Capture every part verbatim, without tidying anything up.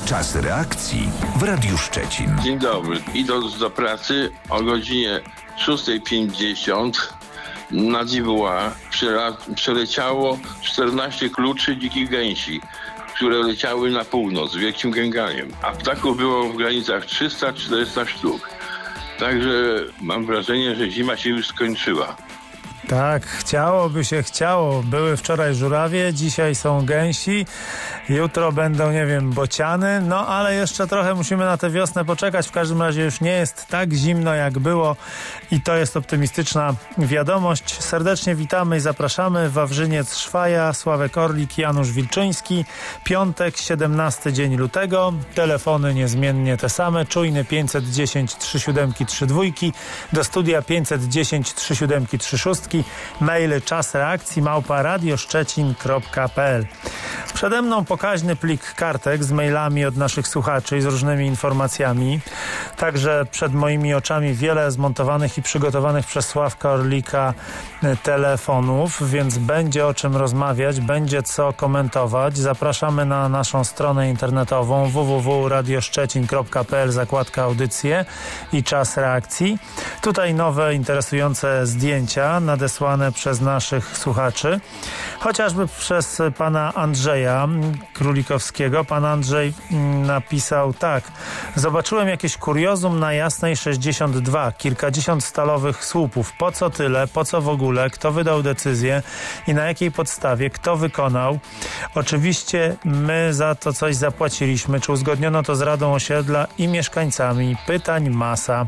Czas reakcji w Radiu Szczecin. Dzień dobry. Idąc do pracy o godzinie szósta pięćdziesiąt nad Iwoła przeleciało czternaście kluczy dzikich gęsi, które leciały na północ wielkim gęganiem, a ptaków było w granicach trzysta czterysta sztuk. Także mam wrażenie, że zima się już skończyła. Tak, chciałoby się, chciało. Były wczoraj żurawie, dzisiaj są gęsi, jutro będą, nie wiem, bociany, no ale jeszcze trochę musimy na tę wiosnę poczekać. W każdym razie już nie jest tak zimno, jak było i to jest optymistyczna wiadomość. Serdecznie witamy i zapraszamy. Wawrzyniec Szwaja, Sławek Orlik, Janusz Wilczyński. Piątek, siedemnasty dzień lutego. Telefony niezmiennie te same. Czujny pięćset dziesięć trzy siedem trzy dwa. Do studia pięćset dziesięć trzy siedem trzy sześć. Maile czas reakcji małpa radioszczecin kropka p l. Przede mną pokaźny plik kartek z mailami od naszych słuchaczy i z różnymi informacjami. Także przed moimi oczami wiele zmontowanych i przygotowanych przez Sławka Orlika telefonów, więc będzie o czym rozmawiać, będzie co komentować. Zapraszamy na naszą stronę internetową w w w kropka radioszczecin kropka p l, zakładka audycje i czas reakcji. Tutaj nowe, interesujące zdjęcia nadesłane przez naszych słuchaczy, chociażby przez pana Andrzeja Królikowskiego. Pan Andrzej napisał tak: zobaczyłem jakieś kuriozum na Jasnej sześćdziesiąt dwa, kilkadziesiąt stalowych słupów. Po co tyle? Po co w ogóle? Kto wydał decyzję i na jakiej podstawie? Kto wykonał? Oczywiście my za to coś zapłaciliśmy. Czy uzgodniono to z Radą Osiedla i mieszkańcami? Pytań masa.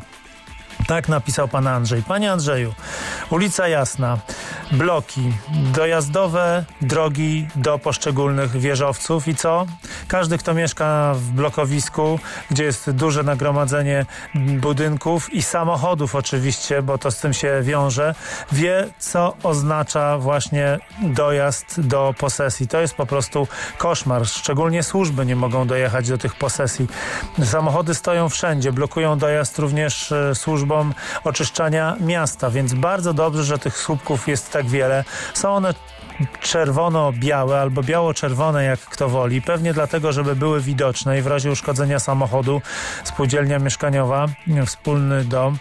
Tak napisał pan Andrzej. Panie Andrzeju, ulica Jasna, bloki, dojazdowe drogi do poszczególnych wieżowców i co? Każdy, kto mieszka w blokowisku, gdzie jest duże nagromadzenie budynków i samochodów oczywiście, bo to z tym się wiąże, wie, co oznacza właśnie dojazd do posesji. To jest po prostu koszmar. Szczególnie służby nie mogą dojechać do tych posesji. Samochody stoją wszędzie, blokują dojazd również służbom oczyszczania miasta, więc bardzo dobrze, że tych słupków jest tak wiele. Są one czerwono-białe albo biało-czerwone, jak kto woli. Pewnie dlatego, żeby były widoczne i w razie uszkodzenia samochodu spółdzielnia mieszkaniowa, wspólny dom,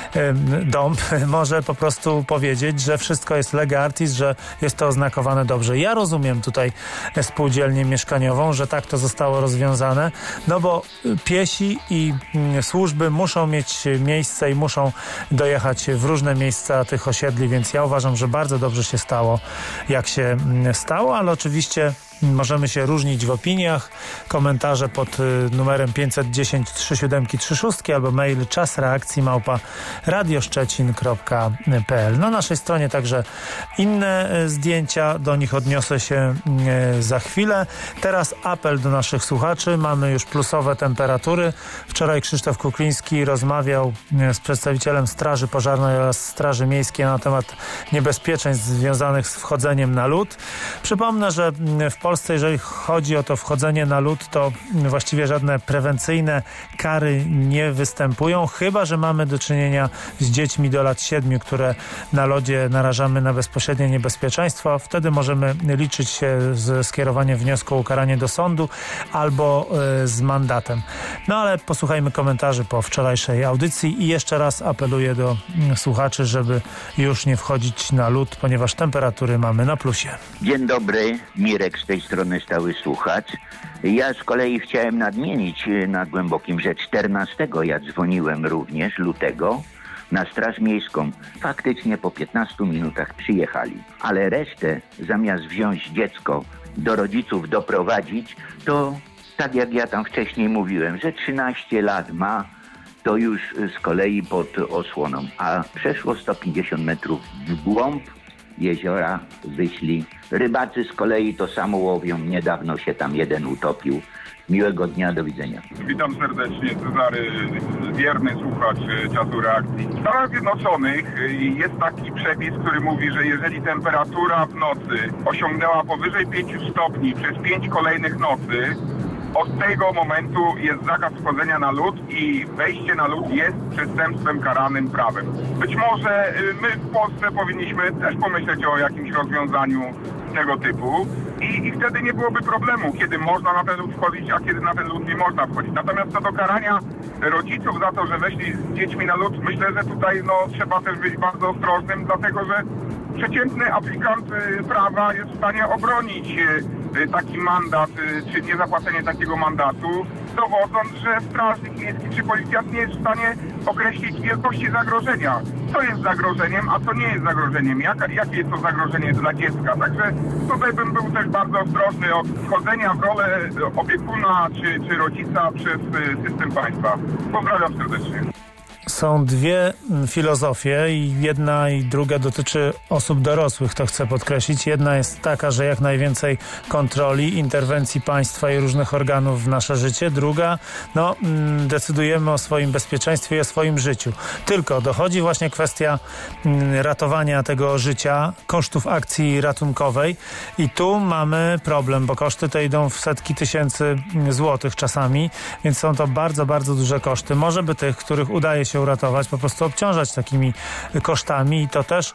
dom może po prostu powiedzieć, że wszystko jest lega artis, że jest to oznakowane dobrze. Ja rozumiem tutaj spółdzielnię mieszkaniową, że tak to zostało rozwiązane, no bo piesi i służby muszą mieć miejsce i muszą dojechać w różne miejsca tych osiedli, więc ja uważam, że bardzo dobrze się stało, jak się stało, ale oczywiście możemy się różnić w opiniach. Komentarze pod numerem pięćset dziesięć trzy siedem trzy sześć albo mail czas reakcji małpa radioszczecin kropka p l. Na naszej stronie także inne zdjęcia, do nich odniosę się za chwilę. Teraz apel do naszych słuchaczy. Mamy już plusowe temperatury. Wczoraj Krzysztof Kukliński rozmawiał z przedstawicielem Straży Pożarnej oraz Straży Miejskiej na temat niebezpieczeństw związanych z wchodzeniem na lód. Przypomnę, że w Polsce Polsce, jeżeli chodzi o to wchodzenie na lód, to właściwie żadne prewencyjne kary nie występują, chyba że mamy do czynienia z dziećmi do lat siedmiu, które na lodzie narażamy na bezpośrednie niebezpieczeństwo. Wtedy możemy liczyć się z skierowaniem wniosku o ukaranie do sądu albo y, z mandatem. No ale posłuchajmy komentarzy po wczorajszej audycji i jeszcze raz apeluję do y, słuchaczy, żeby już nie wchodzić na lód, ponieważ temperatury mamy na plusie. Dzień dobry, Mirek z tej strony, stały słuchacz. Ja z kolei chciałem nadmienić na Głębokim, że czternastego ja dzwoniłem również lutego na Straż Miejską. Faktycznie po piętnastu minutach przyjechali, ale resztę zamiast wziąć dziecko do rodziców doprowadzić, to tak jak ja tam wcześniej mówiłem, że trzynaście lat ma, to już z kolei pod osłoną, a przeszło sto pięćdziesiąt metrów w głąb jeziora wyszli. Rybacy z kolei to samo łowią. Niedawno się tam jeden utopił. Miłego dnia, do widzenia. Witam serdecznie, Cezary, wierny słuchacz Czasu Reakcji. W Stanach Zjednoczonych jest taki przepis, który mówi, że jeżeli temperatura w nocy osiągnęła powyżej pięciu stopni przez pięć kolejnych nocy, od tego momentu jest zakaz wchodzenia na lód i wejście na lód jest przestępstwem karanym prawem. Być może my w Polsce powinniśmy też pomyśleć o jakimś rozwiązaniu tego typu i, i wtedy nie byłoby problemu, kiedy można na ten lód wchodzić, a kiedy na ten lód nie można wchodzić. Natomiast co do karania rodziców za to, że weszli z dziećmi na lód, myślę, że tutaj no, trzeba też być bardzo ostrożnym, dlatego że przeciętny aplikant prawa jest w stanie obronić taki mandat, czy niezapłacenie takiego mandatu, dowodząc, że strażnik miejski czy policjant nie jest w stanie określić wielkości zagrożenia. Co jest zagrożeniem, a co nie jest zagrożeniem? Jak, jakie jest to zagrożenie dla dziecka? Także tutaj bym był też bardzo ostrożny od wchodzenia w rolę opiekuna czy, czy rodzica przez system państwa. Pozdrawiam serdecznie. Są dwie filozofie i jedna i druga dotyczy osób dorosłych, to chcę podkreślić. Jedna jest taka, że jak najwięcej kontroli, interwencji państwa i różnych organów w nasze życie. Druga, no decydujemy o swoim bezpieczeństwie i o swoim życiu. Tylko dochodzi właśnie kwestia ratowania tego życia, kosztów akcji ratunkowej i tu mamy problem, bo koszty te idą w setki tysięcy złotych czasami, więc są to bardzo, bardzo duże koszty. Może by tych, których udaje się uratować, po prostu obciążać takimi kosztami i to też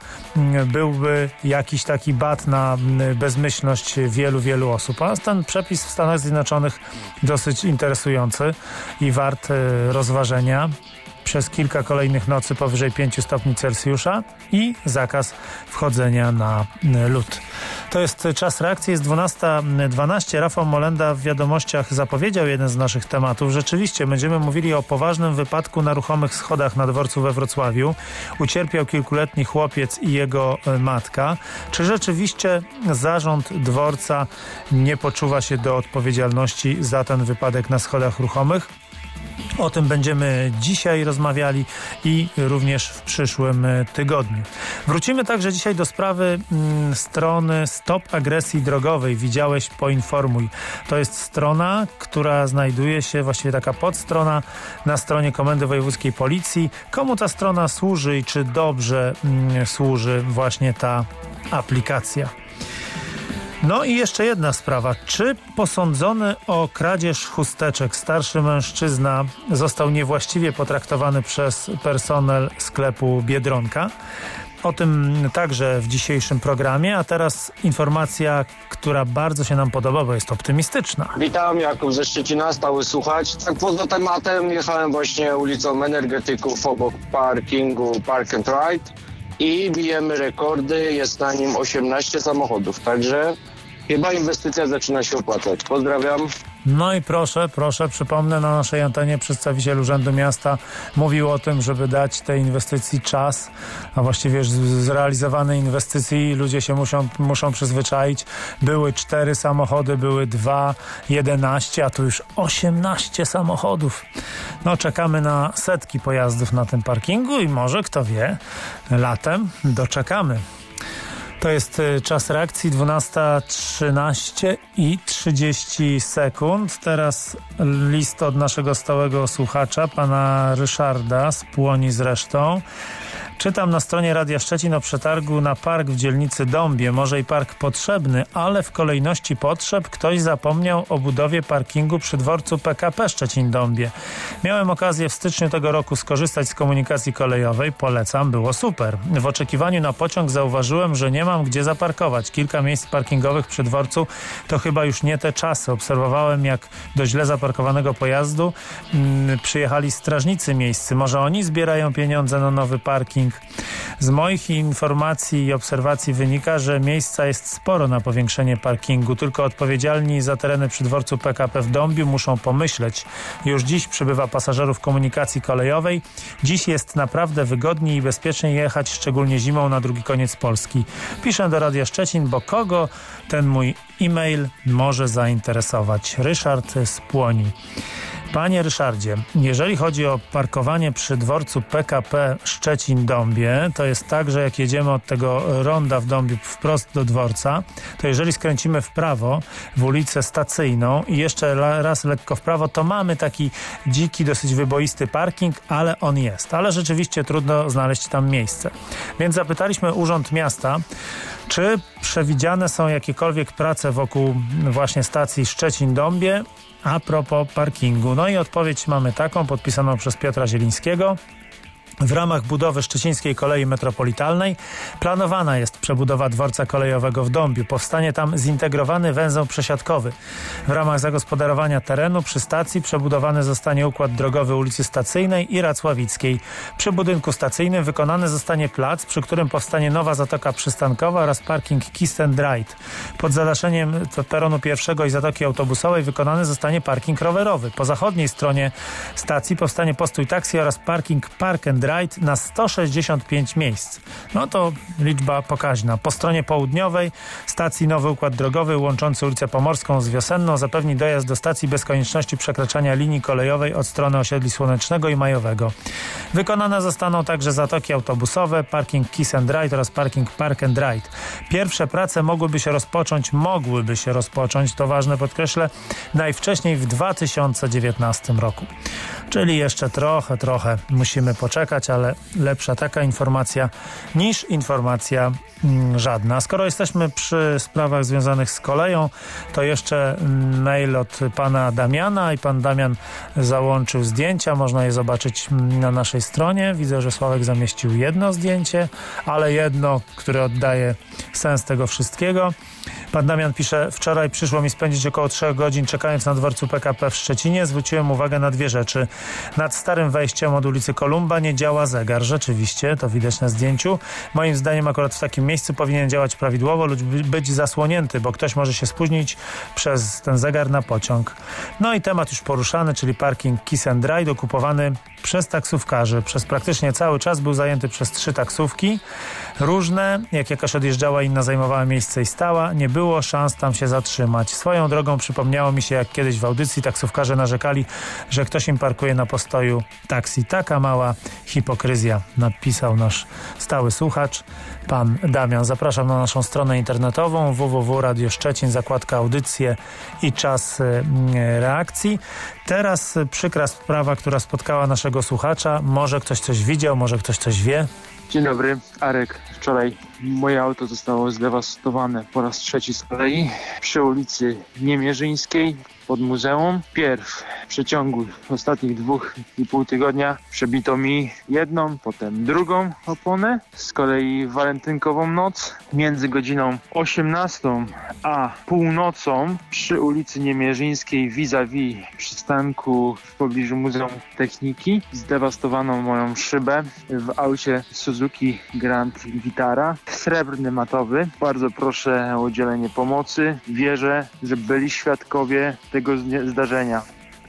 byłby jakiś taki bat na bezmyślność wielu, wielu osób. A ten przepis w Stanach Zjednoczonych dosyć interesujący i wart rozważenia. Przez kilka kolejnych nocy powyżej pięciu stopni Celsjusza i zakaz wchodzenia na lód. To jest czas reakcji, jest dwunasta dwanaście. Rafał Molenda w wiadomościach zapowiedział jeden z naszych tematów. Rzeczywiście będziemy mówili o poważnym wypadku na ruchomych schodach na dworcu we Wrocławiu. Ucierpiał kilkuletni chłopiec i jego matka. Czy rzeczywiście zarząd dworca nie poczuwa się do odpowiedzialności za ten wypadek na schodach ruchomych? O tym będziemy dzisiaj rozmawiali i również w przyszłym tygodniu. Wrócimy także dzisiaj do sprawy mm, strony Stop Agresji Drogowej. Widziałeś, poinformuj. To jest strona, która znajduje się, właściwie taka podstrona na stronie Komendy Wojewódzkiej Policji. Komu ta strona służy i czy dobrze mm, służy właśnie ta aplikacja? No i jeszcze jedna sprawa. Czy posądzony o kradzież chusteczek starszy mężczyzna został niewłaściwie potraktowany przez personel sklepu Biedronka? O tym także w dzisiejszym programie, a teraz informacja, która bardzo się nam podoba, bo jest optymistyczna. Witam, Jakub ze Szczecina, stały słuchacz. Tak poza tematem jechałem właśnie ulicą Energetyków obok parkingu Park and Ride i bijemy rekordy, jest na nim osiemnaście samochodów, także chyba inwestycja zaczyna się opłacać. Pozdrawiam. No i proszę, proszę, przypomnę, na naszej antenie przedstawiciel Urzędu Miasta mówił o tym, żeby dać tej inwestycji czas, a właściwie z zrealizowanej inwestycji ludzie się muszą, muszą przyzwyczaić. Były cztery samochody, były dwa, jedenaście, a tu już osiemnaście samochodów. No czekamy na setki pojazdów na tym parkingu i może, kto wie, latem doczekamy. To jest czas reakcji, dwunasta trzynaście i trzydzieści sekund. Teraz list od naszego stałego słuchacza, pana Ryszarda z Płoni zresztą. Czytam na stronie Radia Szczecin o przetargu na park w dzielnicy Dąbie. Może i park potrzebny, ale w kolejności potrzeb ktoś zapomniał o budowie parkingu przy dworcu P K P Szczecin-Dąbie. Miałem okazję w styczniu tego roku skorzystać z komunikacji kolejowej. Polecam, było super. W oczekiwaniu na pociąg zauważyłem, że nie mam gdzie zaparkować. Kilka miejsc parkingowych przy dworcu to chyba już nie te czasy. Obserwowałem, jak do źle zaparkowanego pojazdu hmm, przyjechali strażnicy miejscy. Może oni zbierają pieniądze na nowy parking? Z moich informacji i obserwacji wynika, że miejsca jest sporo na powiększenie parkingu, tylko odpowiedzialni za tereny przy dworcu P K P w Dąbiu muszą pomyśleć. Już dziś przybywa pasażerów komunikacji kolejowej. Dziś jest naprawdę wygodniej i bezpiecznie jechać, szczególnie zimą, na drugi koniec Polski. Piszę do Radia Szczecin, bo kogo ten mój e-mail może zainteresować. Ryszard z Płoni. Panie Ryszardzie, jeżeli chodzi o parkowanie przy dworcu P K P Szczecin-Dąbie, to jest tak, że jak jedziemy od tego ronda w Dąbiu wprost do dworca, to jeżeli skręcimy w prawo w ulicę Stacyjną i jeszcze raz lekko w prawo, to mamy taki dziki, dosyć wyboisty parking, ale on jest. Ale rzeczywiście trudno znaleźć tam miejsce. Więc zapytaliśmy Urząd Miasta, czy przewidziane są jakiekolwiek prace wokół właśnie stacji Szczecin-Dąbie a propos parkingu. No i odpowiedź mamy taką, podpisaną przez Piotra Zielińskiego. W ramach budowy Szczecińskiej Kolei Metropolitalnej planowana jest przebudowa dworca kolejowego w Dąbiu. Powstanie tam zintegrowany węzeł przesiadkowy. W ramach zagospodarowania terenu przy stacji przebudowany zostanie układ drogowy ulicy Stacyjnej i Racławickiej. Przy budynku stacyjnym wykonany zostanie plac, przy którym powstanie nowa zatoka przystankowa oraz parking Kiss and Ride. Pod zadaszeniem peronu pierwszego i zatoki autobusowej wykonany zostanie parking rowerowy. Po zachodniej stronie stacji powstanie postój taksi oraz parking Park and Ride na sto sześćdziesiąt pięć miejsc. No to liczba pokaźna. Po stronie południowej stacji nowy układ drogowy łączący ulicę Pomorską z Wiosenną zapewni dojazd do stacji bez konieczności przekraczania linii kolejowej od strony osiedli Słonecznego i Majowego. Wykonane zostaną także zatoki autobusowe, parking Kiss and Ride oraz parking Park and Ride. Pierwsze prace mogłyby się rozpocząć, mogłyby się rozpocząć, to ważne podkreślę, najwcześniej w dwa tysiące dziewiętnastym roku. Czyli jeszcze trochę, trochę musimy poczekać, ale lepsza taka informacja niż informacja mm, żadna. Skoro jesteśmy przy sprawach związanych z koleją, to jeszcze mail od pana Damiana i pan Damian załączył zdjęcia. Można je zobaczyć na naszej stronie. Widzę, że Sławek zamieścił jedno zdjęcie, ale jedno, które oddaje sens tego wszystkiego. Pan Damian pisze: wczoraj przyszło mi spędzić około trzech godzin czekając na dworcu P K P w Szczecinie. Zwróciłem uwagę na dwie rzeczy. Nad starym wejściem od ulicy Kolumba nie działa zegar. Rzeczywiście, to widać na zdjęciu. Moim zdaniem akurat w takim miejscu powinien działać prawidłowo lub być zasłonięty, bo ktoś może się spóźnić przez ten zegar na pociąg. No i temat już poruszany, czyli parking Kiss and Ride okupowany przez taksówkarzy. Przez praktycznie cały czas był zajęty przez trzy taksówki. Różne, jak jakaś odjeżdżała, inna zajmowała miejsce i stała. Nie było szans tam się zatrzymać. Swoją drogą przypomniało mi się, jak kiedyś w audycji taksówkarze narzekali, że ktoś im parkuje na postoju taksi. Taka mała hipokryzja, napisał nasz stały słuchacz, pan Damian. Zapraszam na naszą stronę internetową w w w kropka radio szczecin, zakładka audycje i czas reakcji. Teraz przykra sprawa, która spotkała naszego słuchacza. Może ktoś coś widział, może ktoś coś wie. Dzień dobry, Arek. Wczoraj moje auto zostało zdewastowane po raz trzeci z kolei przy ulicy Niemierzyńskiej pod muzeum. Pierw w przeciągu ostatnich dwóch i pół tygodnia przebito mi jedną, potem drugą oponę. Z kolei w walentynkową noc między godziną osiemnastą a północą przy ulicy Niemierzyńskiej vis-a-vis przystanku w pobliżu Muzeum Techniki zdewastowano moją szybę w aucie Suzuki Grand Vitara. Srebrny matowy. Bardzo proszę o udzielenie pomocy. Wierzę, że byli świadkowie tego zdarzenia.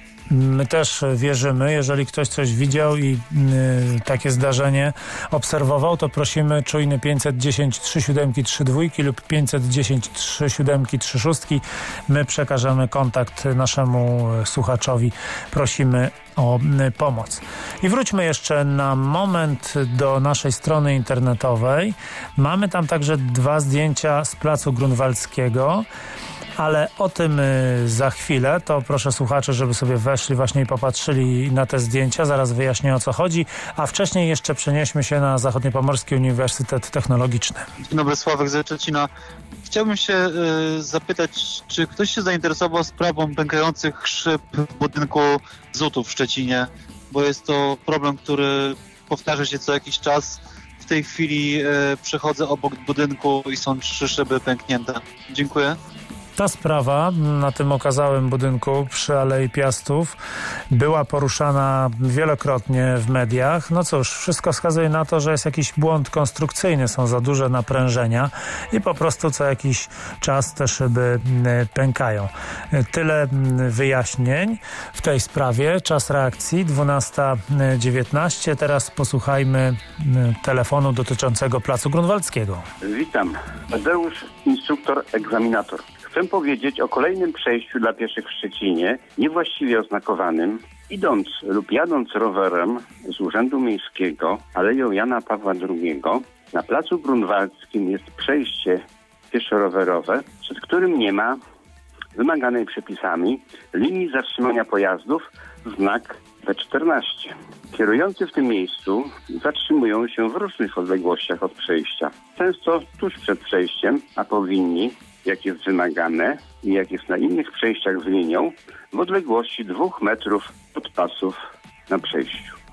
My też wierzymy. Jeżeli ktoś coś widział i y, takie zdarzenie obserwował, to prosimy czujny pięćset dziesięć trzy siedem trzy dwa lub pięćset dziesięć trzy siedem trzy sześć. My przekażemy kontakt naszemu słuchaczowi. Prosimy o y, pomoc. I wróćmy jeszcze na moment do naszej strony internetowej. Mamy tam także dwa zdjęcia z placu Grunwaldzkiego. Ale o tym za chwilę. To proszę słuchaczy, żeby sobie weszli właśnie i popatrzyli na te zdjęcia. Zaraz wyjaśnię, o co chodzi. A wcześniej jeszcze przenieśmy się na Zachodniopomorski Uniwersytet Technologiczny. Dzień dobry, Sławek ze Szczecina. Chciałbym się y, zapytać, czy ktoś się zainteresował sprawą pękających szyb w budynku zutów w Szczecinie? Bo jest to problem, który powtarza się co jakiś czas. W tej chwili y, przechodzę obok budynku i są trzy szyby pęknięte. Dziękuję. Ta sprawa na tym okazałym budynku przy Alei Piastów była poruszana wielokrotnie w mediach. No cóż, wszystko wskazuje na to, że jest jakiś błąd konstrukcyjny, są za duże naprężenia i po prostu co jakiś czas te szyby pękają. Tyle wyjaśnień w tej sprawie. Czas reakcji dwunasta dziewiętnaście. Teraz posłuchajmy telefonu dotyczącego placu Grunwaldzkiego. Witam. Tadeusz, instruktor, egzaminator. Chcę powiedzieć o kolejnym przejściu dla pieszych w Szczecinie, niewłaściwie oznakowanym. Idąc lub jadąc rowerem z Urzędu Miejskiego Aleją Jana Pawła drugiego, na placu Grunwaldzkim jest przejście pieszo-rowerowe, przed którym nie ma wymaganej przepisami linii zatrzymania pojazdów, znak W czternaście. Kierujący w tym miejscu zatrzymują się w różnych odległościach od przejścia. Często tuż przed przejściem, a powinni, jak jest wymagane i jak jest na innych przejściach z linią, w odległości dwóch metrów od pasów na przejściu.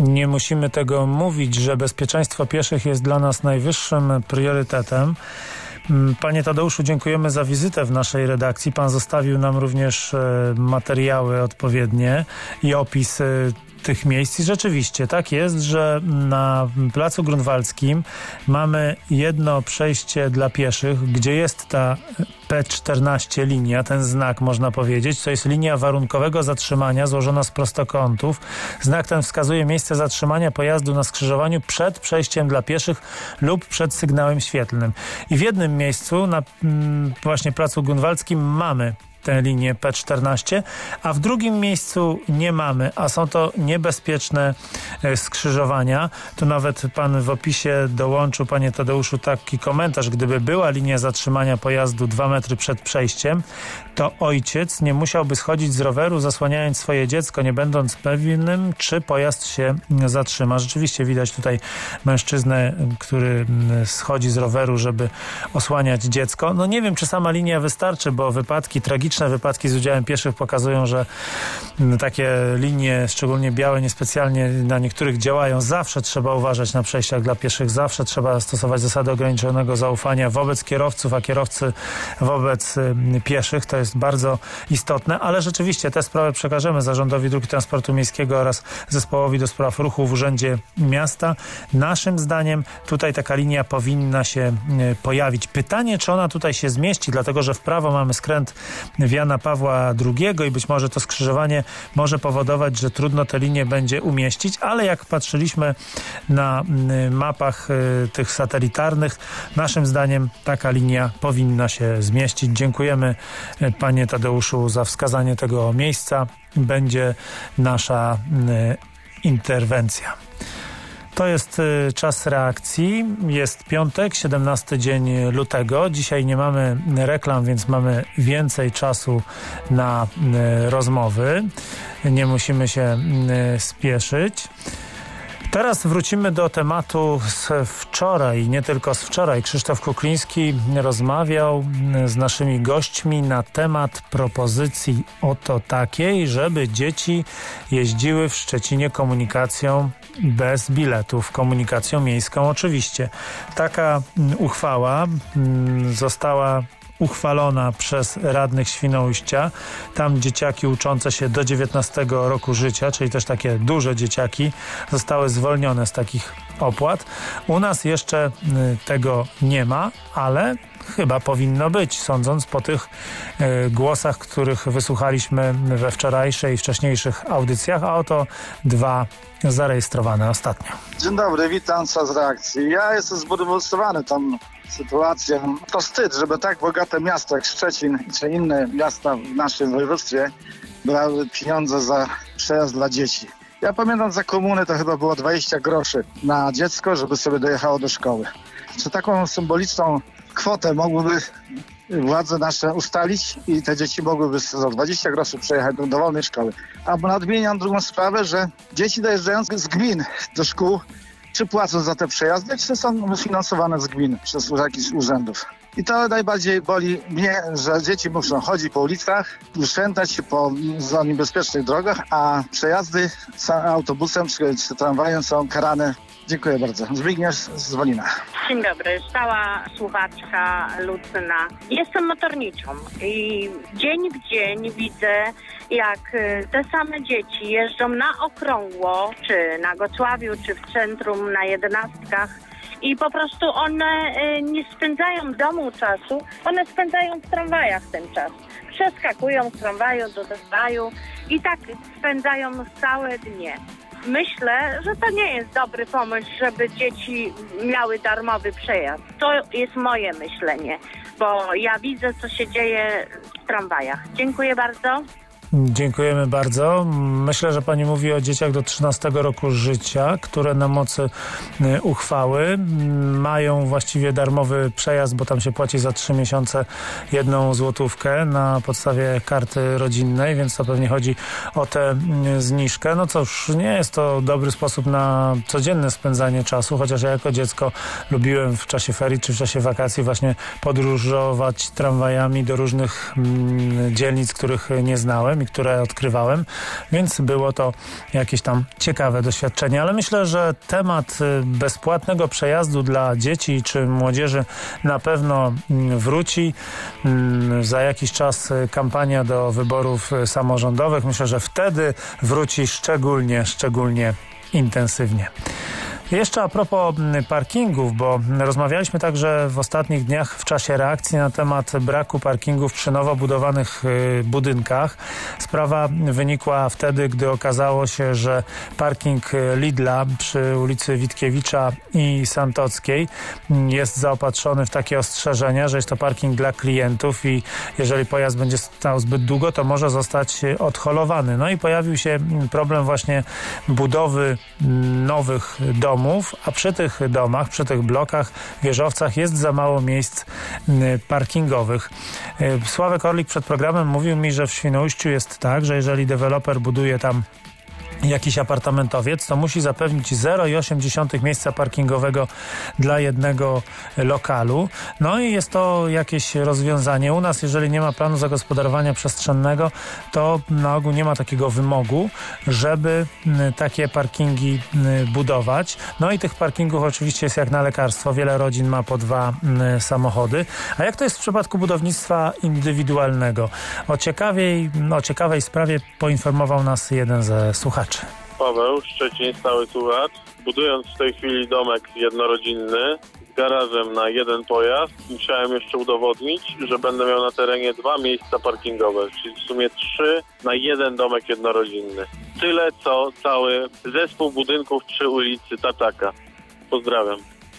nie musimy tego mówić, że bezpieczeństwo pieszych jest dla nas najwyższym priorytetem. Panie Tadeuszu, dziękujemy za wizytę w naszej redakcji. Pan zostawił nam również materiały odpowiednie i opis tych miejsc i rzeczywiście tak jest, że na Placu Grunwaldzkim mamy jedno przejście dla pieszych, gdzie jest ta P czternaście linia, ten znak można powiedzieć, to jest linia warunkowego zatrzymania złożona z prostokątów. Znak ten wskazuje miejsce zatrzymania pojazdu na skrzyżowaniu przed przejściem dla pieszych lub przed sygnałem świetlnym. I w jednym miejscu na mm, właśnie Placu Grunwaldzkim mamy tę linię P czternaście, a w drugim miejscu nie mamy, a są to niebezpieczne skrzyżowania. Tu nawet pan w opisie dołączył, panie Tadeuszu, taki komentarz: gdyby była linia zatrzymania pojazdu dwa metry przed przejściem, to ojciec nie musiałby schodzić z roweru, zasłaniając swoje dziecko, nie będąc pewnym, czy pojazd się zatrzyma. Rzeczywiście widać tutaj mężczyznę, który schodzi z roweru, żeby osłaniać dziecko. No nie wiem, czy sama linia wystarczy, bo wypadki, tragiczne wypadki z udziałem pieszych pokazują, że takie linie, szczególnie białe, niespecjalnie na niektórych działają. Zawsze trzeba uważać na przejściach dla pieszych, zawsze trzeba stosować zasady ograniczonego zaufania wobec kierowców, a kierowcy wobec pieszych. To jest bardzo istotne, ale rzeczywiście tę sprawę przekażemy Zarządowi Dróg i Transportu Miejskiego oraz Zespołowi do Spraw Ruchu w Urzędzie Miasta. Naszym zdaniem tutaj taka linia powinna się pojawić. Pytanie, czy ona tutaj się zmieści, dlatego że w prawo mamy skręt w Jana Pawła drugiego i być może to skrzyżowanie może powodować, że trudno tę linię będzie umieścić, ale jak patrzyliśmy na mapach tych satelitarnych, naszym zdaniem taka linia powinna się zmieścić. Dziękujemy, panie Tadeuszu, za wskazanie tego miejsca. Będzie nasza interwencja. To jest y, czas reakcji. Jest piątek, siedemnasty dzień lutego. Dzisiaj nie mamy reklam, więc mamy więcej czasu na y, rozmowy. Nie musimy się y, spieszyć. Teraz wrócimy do tematu z wczoraj, nie tylko z wczoraj. Krzysztof Kukliński rozmawiał z naszymi gośćmi na temat propozycji oto takiej, żeby dzieci jeździły w Szczecinie komunikacją bez biletów, komunikacją miejską oczywiście. Taka uchwała została uchwalona przez radnych Świnoujścia. Tam dzieciaki uczące się do dziewiętnastego roku życia, czyli też takie duże dzieciaki, zostały zwolnione z takich opłat. U nas jeszcze y, tego nie ma, ale chyba powinno być, sądząc po tych y, głosach, których wysłuchaliśmy we wczorajszej i wcześniejszych audycjach, a oto dwa zarejestrowane ostatnio. Dzień dobry, witam z reakcji. Ja jestem zbulwersowany tą sytuacją. To wstyd, żeby tak bogate miasto jak Szczecin czy inne miasta w naszym województwie brały pieniądze za przejazd dla dzieci. Ja pamiętam, za komuny to chyba było dwadzieścia groszy na dziecko, żeby sobie dojechało do szkoły. Czy taką symboliczną kwotę mogłyby władze nasze ustalić i te dzieci mogłyby za dwadzieścia groszy przejechać do dowolnej szkoły? A nadmieniam drugą sprawę, że dzieci dojeżdżając z gmin do szkół, czy płacą za te przejazdy, czy są finansowane z gmin przez jakichś urzędów. I to najbardziej boli mnie, że dzieci muszą chodzić po ulicach, szwętać się po za niebezpiecznych drogach, a przejazdy autobusem czy, czy tramwajem są karane. Dziękuję bardzo. Zbigniew z Wolina. Dzień dobry, stała słuchaczka Lucyna. Jestem motorniczą i dzień w dzień widzę, jak te same dzieci jeżdżą na okrągło, czy na Gocławiu, czy w centrum, na jedenastkach. I po prostu one nie spędzają w domu czasu, one spędzają w tramwajach ten czas. Przeskakują z tramwaju do tramwaju i tak spędzają całe dnie. Myślę, że to nie jest dobry pomysł, żeby dzieci miały darmowy przejazd. To jest moje myślenie, bo ja widzę, co się dzieje w tramwajach. Dziękuję bardzo. Dziękujemy bardzo. Myślę, że pani mówi o dzieciach do trzynastego roku życia, które na mocy uchwały mają właściwie darmowy przejazd, bo tam się płaci za trzy miesiące jedną złotówkę na podstawie karty rodzinnej, więc to pewnie chodzi o tę zniżkę. No cóż, nie jest to dobry sposób na codzienne spędzanie czasu, chociaż ja jako dziecko lubiłem w czasie ferii czy w czasie wakacji właśnie podróżować tramwajami do różnych mm, dzielnic, których nie znałem. samochodami, które odkrywałem, więc było to jakieś tam ciekawe doświadczenie. Ale myślę, że temat bezpłatnego przejazdu dla dzieci czy młodzieży na pewno wróci. Za jakiś czas kampania do wyborów samorządowych. Myślę, że wtedy wróci szczególnie, szczególnie intensywnie. Jeszcze a propos parkingów, bo rozmawialiśmy także w ostatnich dniach w czasie reakcji na temat braku parkingów przy nowo budowanych budynkach. Sprawa wynikła wtedy, gdy okazało się, że parking Lidla przy ulicy Witkiewicza i Santockiej jest zaopatrzony w takie ostrzeżenia, że jest to parking dla klientów i jeżeli pojazd będzie stał zbyt długo, to może zostać odholowany. No i pojawił się problem właśnie budowy nowych domów, a przy tych domach, przy tych blokach, wieżowcach jest za mało miejsc parkingowych. Sławek Orlik przed programem mówił mi, że w Świnoujściu jest tak, że jeżeli deweloper buduje tam jakiś apartamentowiec, to musi zapewnić zero przecinek osiem miejsca parkingowego dla jednego lokalu. No i jest to jakieś rozwiązanie. U nas, jeżeli nie ma planu zagospodarowania przestrzennego, to na ogół nie ma takiego wymogu, żeby takie parkingi budować. No i tych parkingów oczywiście jest jak na lekarstwo. Wiele rodzin ma po dwa samochody. A jak to jest w przypadku budownictwa indywidualnego? O ciekawej, o ciekawej sprawie poinformował nas jeden ze słuchaczy. Paweł, Szczecin, stały słuchacz. Budując w tej chwili domek jednorodzinny z garażem na jeden pojazd, musiałem jeszcze udowodnić, że będę miał na terenie dwa miejsca parkingowe, czyli w sumie trzy na jeden domek jednorodzinny. Tyle, co cały zespół budynków przy ulicy Taczaka. Pozdrawiam.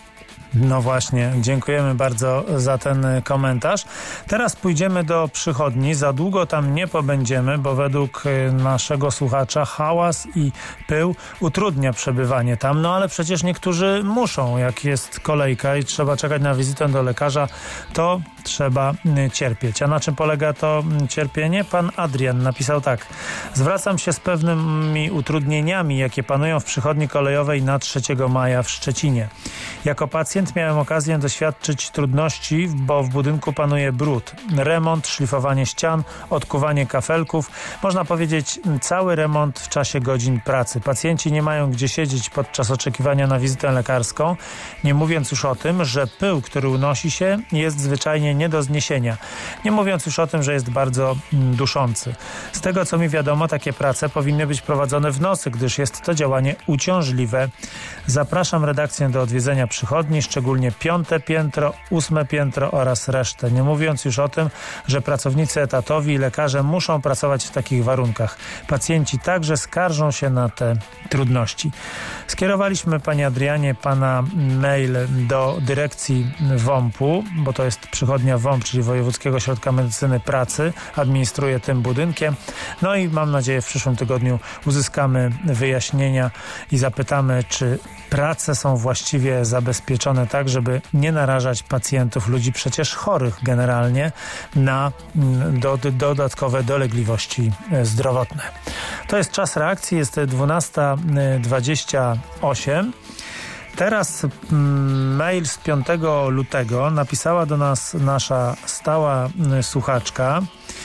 No właśnie, dziękujemy bardzo za ten komentarz. Teraz pójdziemy do przychodni. Za długo tam nie pobędziemy, bo według naszego słuchacza hałas i pył utrudnia przebywanie tam. No ale przecież niektórzy muszą. Jak jest kolejka i trzeba czekać na wizytę do lekarza, to trzeba cierpieć. A na czym polega to cierpienie? Pan Adrian napisał tak. Zwracam się z pewnymi utrudnieniami, jakie panują w przychodni kolejowej na trzeciego maja w Szczecinie. Jako pacjent miałem okazję doświadczyć trudności, bo w budynku panuje brud. Remont, szlifowanie ścian, odkuwanie kafelków. Można powiedzieć cały remont w czasie godzin pracy. Pacjenci nie mają gdzie siedzieć podczas oczekiwania na wizytę lekarską. Nie mówiąc już o tym, że pył, który unosi się, jest zwyczajnie nie do zniesienia. Nie mówiąc już o tym, że jest bardzo duszący. Z tego co mi wiadomo, takie prace powinny być prowadzone w nocy, gdyż jest to działanie uciążliwe. Zapraszam redakcję do odwiedzenia przychodni, szczególnie piąte piętro, ósme piętro oraz resztę. Nie mówiąc już o tym, że pracownicy etatowi i lekarze muszą pracować w takich warunkach. Pacjenci także skarżą się na te trudności. Skierowaliśmy, panie Adrianie, pana mail do dyrekcji W O M P-u, bo to jest przychodnia W O M P, czyli Wojewódzkiego Ośrodka Medycyny Pracy, administruje tym budynkiem. No i mam nadzieję w przyszłym tygodniu uzyskamy wyjaśnienia i zapytamy, czy prace są właściwie zabezpieczone tak, żeby nie narażać pacjentów, ludzi przecież chorych generalnie, na do, do, dodatkowe dolegliwości zdrowotne. To jest czas reakcji, jest dwunasta dwadzieścia osiem. Teraz mail z piątego lutego napisała do nas nasza stała słuchaczka,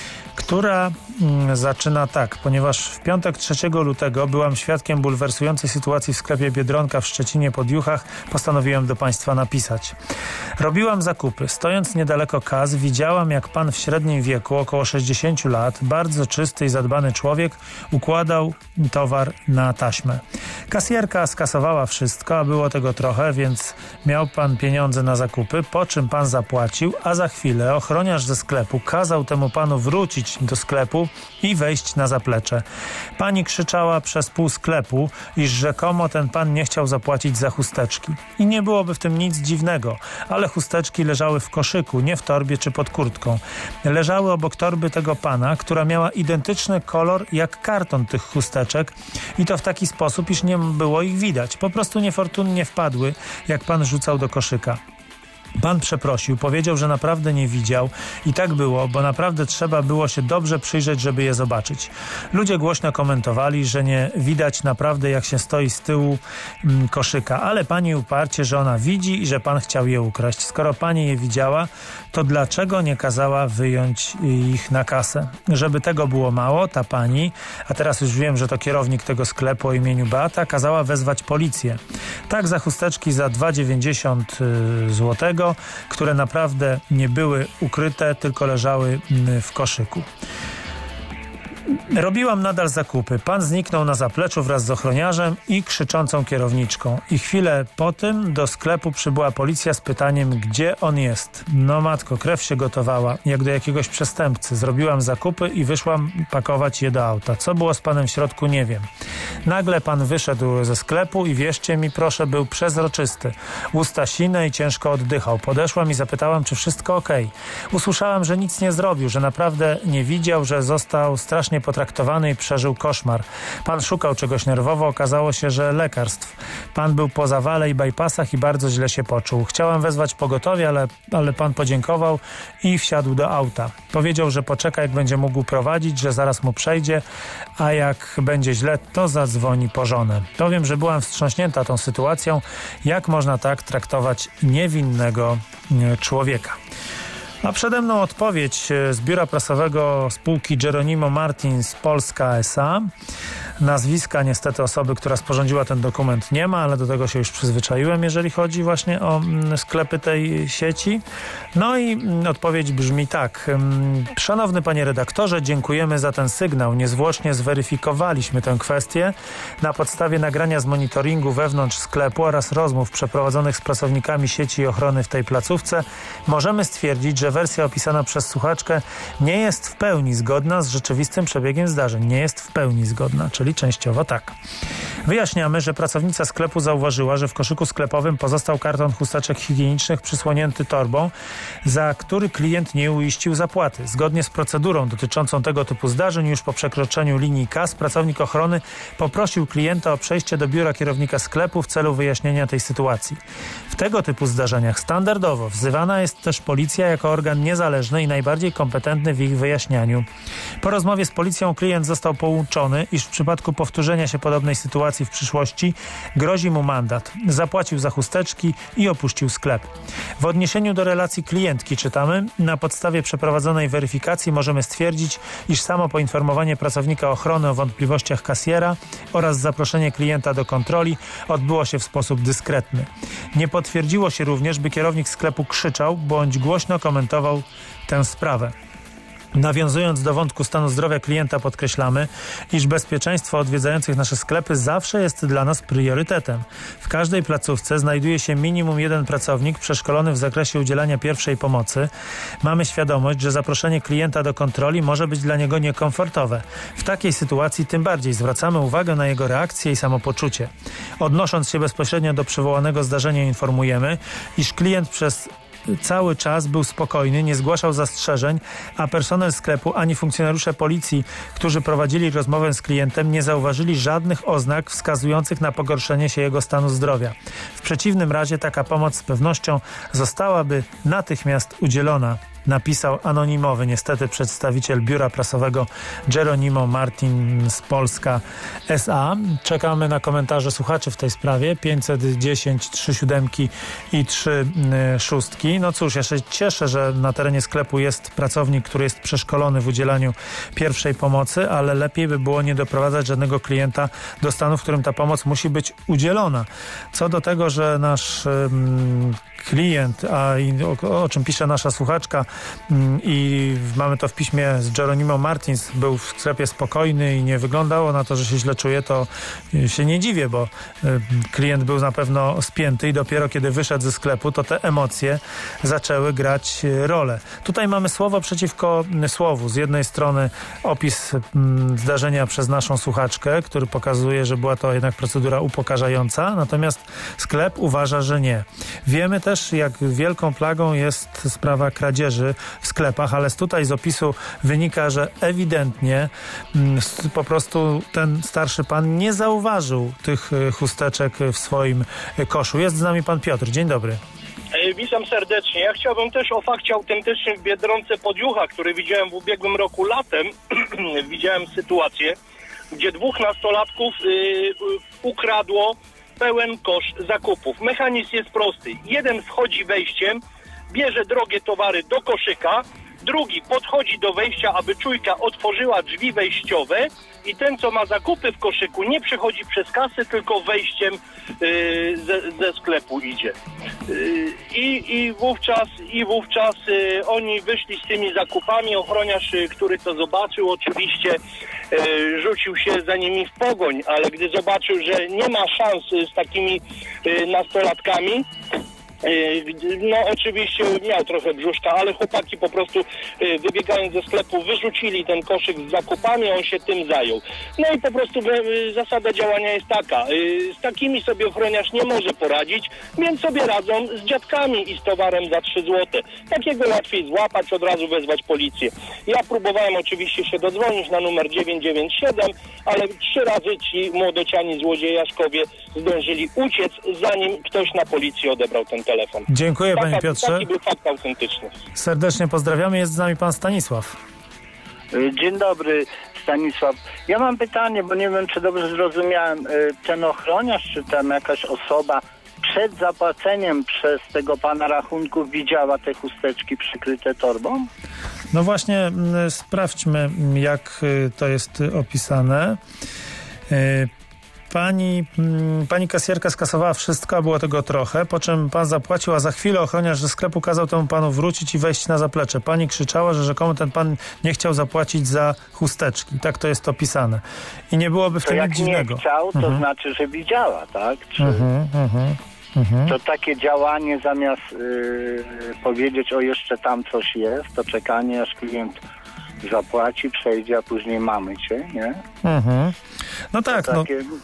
która zaczyna tak, ponieważ w piątek trzeciego lutego byłam świadkiem bulwersującej sytuacji w sklepie Biedronka w Szczecinie pod Juchach, postanowiłem do Państwa napisać. Robiłam zakupy. Stojąc niedaleko kas, widziałam, jak pan w średnim wieku, około sześćdziesięciu lat, bardzo czysty i zadbany człowiek, układał towar na taśmę. Kasjerka skasowała wszystko, a było tego trochę, więc miał pan pieniądze na zakupy, po czym pan zapłacił, a za chwilę ochroniarz ze sklepu kazał temu panu wrócić do sklepu i wejść na zaplecze. Pani krzyczała przez pół sklepu, iż rzekomo ten pan nie chciał zapłacić za chusteczki. I nie byłoby w tym nic dziwnego, ale chusteczki leżały w koszyku, nie w torbie czy pod kurtką. Leżały obok torby tego pana, która miała identyczny kolor jak karton tych chusteczek i to w taki sposób, iż nie było ich widać. Po prostu niefortunnie wpadły, jak pan rzucał do koszyka. Pan przeprosił, powiedział, że naprawdę nie widział i tak było, bo naprawdę trzeba było się dobrze przyjrzeć, żeby je zobaczyć. Ludzie głośno komentowali, że nie widać naprawdę, jak się stoi z tyłu mm, koszyka, ale pani uparcie, że ona widzi i że pan chciał je ukraść. Skoro pani je widziała, to dlaczego nie kazała wyjąć ich na kasę? Żeby tego było mało, ta pani, a teraz już wiem, że to kierownik tego sklepu o imieniu Beata, kazała wezwać policję. Tak za chusteczki za dwa dziewięćdziesiąt złotego, które naprawdę nie były ukryte, tylko leżały w koszyku. Robiłam nadal zakupy. Pan zniknął na zapleczu wraz z ochroniarzem i krzyczącą kierowniczką. I chwilę po tym do sklepu przybyła policja z pytaniem, gdzie on jest. No matko, krew się gotowała, jak do jakiegoś przestępcy. Zrobiłam zakupy i wyszłam pakować je do auta. Co było z panem w środku, nie wiem. Nagle pan wyszedł ze sklepu i wierzcie mi, proszę, był przezroczysty. Usta sine i ciężko oddychał. Podeszłam i zapytałam, czy wszystko okej. Usłyszałam, że nic nie zrobił, że naprawdę nie widział, że został strasznie potraktowany i przeżył koszmar. Pan szukał czegoś nerwowo, okazało się, że lekarstw. Pan był po zawale i bypassach i bardzo źle się poczuł. Chciałam wezwać pogotowie, ale, ale pan podziękował i wsiadł do auta. Powiedział, że poczeka, jak będzie mógł prowadzić, że zaraz mu przejdzie, a jak będzie źle, to zadzwoni po żonę. Powiem, że byłam wstrząśnięta tą sytuacją. Jak można tak traktować niewinnego człowieka? A przede mną odpowiedź z biura prasowego spółki Jeronimo Martins Polska S A. Nazwiska niestety osoby, która sporządziła ten dokument, nie ma, ale do tego się już przyzwyczaiłem, jeżeli chodzi właśnie o sklepy tej sieci. No i odpowiedź brzmi tak. Szanowny panie redaktorze, dziękujemy za ten sygnał. Niezwłocznie zweryfikowaliśmy tę kwestię. Na podstawie nagrania z monitoringu wewnątrz sklepu oraz rozmów przeprowadzonych z pracownikami sieci i ochrony w tej placówce możemy stwierdzić, że wersja opisana przez słuchaczkę nie jest w pełni zgodna z rzeczywistym przebiegiem zdarzeń. Nie jest w pełni zgodna, czyli częściowo tak. Wyjaśniamy, że pracownica sklepu zauważyła, że w koszyku sklepowym pozostał karton chusteczek higienicznych przysłonięty torbą, za który klient nie uiścił zapłaty. Zgodnie z procedurą dotyczącą tego typu zdarzeń, już po przekroczeniu linii kas, pracownik ochrony poprosił klienta o przejście do biura kierownika sklepu w celu wyjaśnienia tej sytuacji. W tego typu zdarzeniach standardowo wzywana jest też policja jako organ niezależny i najbardziej kompetentny w ich wyjaśnianiu. Po rozmowie z policją klient został pouczony, iż w przypadku powtórzenia się podobnej sytuacji w przyszłości grozi mu mandat. Zapłacił za chusteczki i opuścił sklep. W odniesieniu do relacji klientki czytamy: na podstawie przeprowadzonej weryfikacji możemy stwierdzić, iż samo poinformowanie pracownika ochrony o wątpliwościach kasjera oraz zaproszenie klienta do kontroli odbyło się w sposób dyskretny. Nie potwierdziło się również, by kierownik sklepu krzyczał bądź głośno komentował tę sprawę. Nawiązując do wątku stanu zdrowia klienta, podkreślamy, iż bezpieczeństwo odwiedzających nasze sklepy zawsze jest dla nas priorytetem. W każdej placówce znajduje się minimum jeden pracownik przeszkolony w zakresie udzielania pierwszej pomocy. Mamy świadomość, że zaproszenie klienta do kontroli może być dla niego niekomfortowe. W takiej sytuacji tym bardziej zwracamy uwagę na jego reakcję i samopoczucie. Odnosząc się bezpośrednio do przywołanego zdarzenia, informujemy, iż klient przez cały czas był spokojny, nie zgłaszał zastrzeżeń, a personel sklepu ani funkcjonariusze policji, którzy prowadzili rozmowę z klientem, nie zauważyli żadnych oznak wskazujących na pogorszenie się jego stanu zdrowia. W przeciwnym razie taka pomoc z pewnością zostałaby natychmiast udzielona, napisał anonimowy niestety przedstawiciel biura prasowego Jeronimo Martins Polska S A. Czekamy na komentarze słuchaczy w tej sprawie. pięćset dziesięć, trzy siódemki i trzy szóstki. No cóż, ja się cieszę, że na terenie sklepu jest pracownik, który jest przeszkolony w udzielaniu pierwszej pomocy, ale lepiej by było nie doprowadzać żadnego klienta do stanu, w którym ta pomoc musi być udzielona. Co do tego, że nasz um, klient, a i o, o czym pisze nasza słuchaczka, i mamy to w piśmie z Jeronimo Martins, był w sklepie spokojny i nie wyglądało na to, że się źle czuje, to się nie dziwię, bo klient był na pewno spięty i dopiero kiedy wyszedł ze sklepu, to te emocje zaczęły grać rolę. Tutaj mamy słowo przeciwko słowu. Z jednej strony opis zdarzenia przez naszą słuchaczkę, który pokazuje, że była to jednak procedura upokarzająca, natomiast sklep uważa, że nie. Wiemy też, jak wielką plagą jest sprawa kradzieży w sklepach, ale tutaj z opisu wynika, że ewidentnie m, po prostu ten starszy pan nie zauważył tych chusteczek w swoim koszu. Jest z nami pan Piotr. Dzień dobry. witam serdecznie. Ja chciałbym też o fakcie autentycznym w Biedronce Podjucha, który widziałem w ubiegłym roku latem. Widziałem sytuację, gdzie dwóch nastolatków yy, ukradło pełen kosz zakupów. Mechanizm jest prosty. Jeden wchodzi wejściem, bierze drogie towary do koszyka, drugi podchodzi do wejścia, aby czujka otworzyła drzwi wejściowe i ten, co ma zakupy w koszyku, nie przechodzi przez kasę, tylko wejściem yy, ze, ze sklepu idzie. Yy, i, i wówczas, i wówczas yy, oni wyszli z tymi zakupami. Ochroniarz, yy, który to zobaczył, oczywiście yy, rzucił się za nimi w pogoń, ale gdy zobaczył, że nie ma szans z takimi yy, nastolatkami, no oczywiście miał trochę brzuszka, ale chłopaki po prostu wybiegając ze sklepu wyrzucili ten koszyk z zakupami, on się tym zajął. No i po prostu zasada działania jest taka, z takimi sobie ochroniarz nie może poradzić, więc sobie radzą z dziadkami i z towarem za trzy złote. Takiego łatwiej złapać, od razu wezwać policję. Ja próbowałem oczywiście się dodzwonić na numer dziewięć dziewięć siedem, ale trzy razy ci młodociani złodziejaszkowie zdążyli uciec, zanim ktoś na policji odebrał ten telefon. Dziękuję, Taka, panie Piotrze. Taki był fakt autentyczny. Serdecznie pozdrawiamy. Jest z nami pan Stanisław. Dzień dobry, Stanisław. Ja mam pytanie, bo nie wiem, czy dobrze zrozumiałem. Ten ochroniarz, czy tam jakaś osoba przed zapłaceniem przez tego pana rachunku widziała te chusteczki przykryte torbą? No właśnie, m, sprawdźmy, jak y, to jest opisane. Y, Pani, pani kasjerka skasowała wszystko, a było tego trochę, po czym pan zapłacił, a za chwilę ochroniarz ze sklepu kazał temu panu wrócić i wejść na zaplecze. Pani krzyczała, że rzekomo ten pan nie chciał zapłacić za chusteczki. Tak to jest opisane. I nie byłoby w to tym jak nic dziwnego. nie chciał, to mhm. znaczy, że widziała, tak? Czy mhm, mhm, mhm. to takie działanie zamiast yy, powiedzieć, o jeszcze tam coś jest, to czekanie, aż klient zapłaci, przejdzie, a później mamy cię, nie? Mhm. No tak, to takie... no.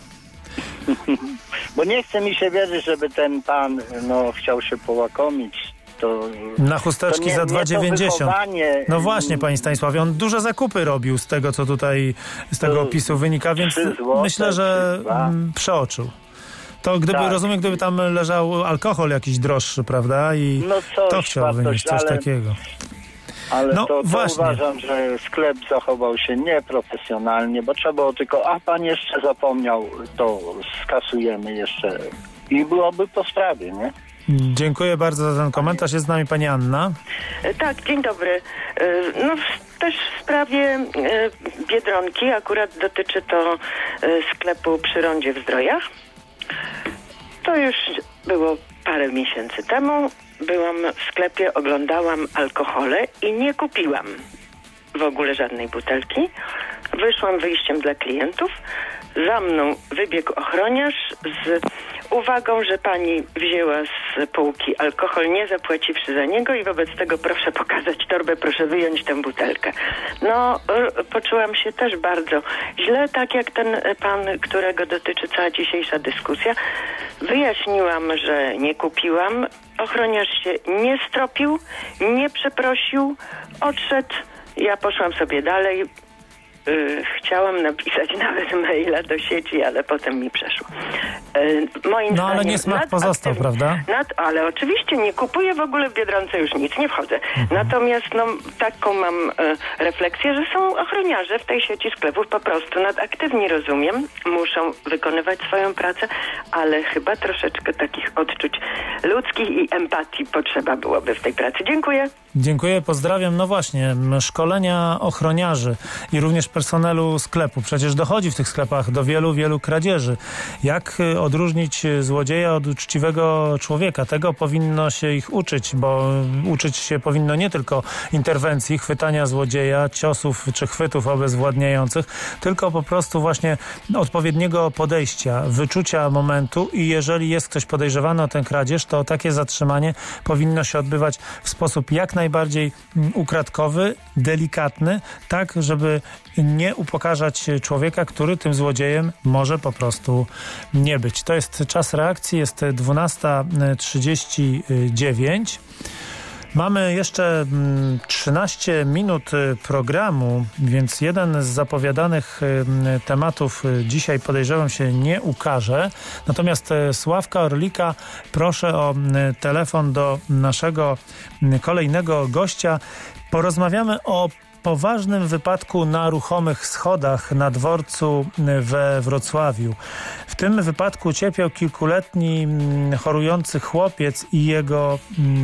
Bo nie chce mi się wierzyć, żeby ten pan no, chciał się połakomić. To, na chusteczki nie, za dwa dziewięćdziesiąt. No właśnie, panie Stanisławie, on duże zakupy robił z tego, co tutaj z tego opisu wynika, więc złote, myślę, że przeoczył. To gdyby, tak. rozumiem, gdyby tam leżał alkohol jakiś droższy, prawda? I no coś, to chciał wynieść, coś ale... takiego. Ale no, to, to właśnie. uważam, że sklep zachował się nieprofesjonalnie, bo trzeba było tylko, a pan jeszcze zapomniał, to skasujemy jeszcze i byłoby po sprawie, nie? Dziękuję bardzo za ten komentarz. Jest z nami pani Anna. Tak, dzień dobry. No też w sprawie Biedronki, akurat dotyczy to sklepu przy Rondzie w Zdrojach. To już było parę miesięcy temu. Byłam w sklepie, oglądałam alkohole i nie kupiłam w ogóle żadnej butelki. Wyszłam wyjściem dla klientów. Za mną wybiegł ochroniarz z uwagą, że pani wzięła z półki alkohol, nie zapłaciwszy za niego i wobec tego proszę pokazać torbę, proszę wyjąć tę butelkę. No, poczułam się też bardzo źle, tak jak ten pan, którego dotyczy cała dzisiejsza dyskusja. Wyjaśniłam, że nie kupiłam. Ochroniarz się nie stropił, nie przeprosił, odszedł. Ja poszłam sobie dalej. Yy, chciałam napisać nawet maila do sieci, ale potem mi przeszło. Yy, moim no ale niesmak pozostał, prawda? Nad, ale oczywiście nie kupuję w ogóle w Biedronce już nic, nie wchodzę. Mhm. Natomiast no, taką mam yy, refleksję, że są ochroniarze w tej sieci sklepów po prostu nadaktywni, rozumiem, muszą wykonywać swoją pracę, ale chyba troszeczkę takich odczuć ludzkich i empatii potrzeba byłoby w tej pracy. Dziękuję. Dziękuję, pozdrawiam. No właśnie, szkolenia ochroniarzy i również personelu sklepu. Przecież dochodzi w tych sklepach do wielu, wielu kradzieży. Jak odróżnić złodzieja od uczciwego człowieka? Tego powinno się ich uczyć, bo uczyć się powinno nie tylko interwencji, chwytania złodzieja, ciosów czy chwytów obezwładniających, tylko po prostu właśnie odpowiedniego podejścia, wyczucia momentu i jeżeli jest ktoś podejrzewany o tę kradzież, to takie zatrzymanie powinno się odbywać w sposób jak najbardziej ukradkowy, delikatny, tak, żeby nie upokarzać człowieka, który tym złodziejem może po prostu nie być. To jest czas reakcji, jest dwunasta trzydzieści dziewięć. Mamy jeszcze trzynaście minut programu, więc jeden z zapowiadanych tematów dzisiaj, podejrzewam, się nie ukaże. Natomiast Sławka Orlika proszę o telefon do naszego kolejnego gościa. Porozmawiamy o poważnym wypadku na ruchomych schodach na dworcu we Wrocławiu. W tym wypadku cierpiał kilkuletni chorujący chłopiec i jego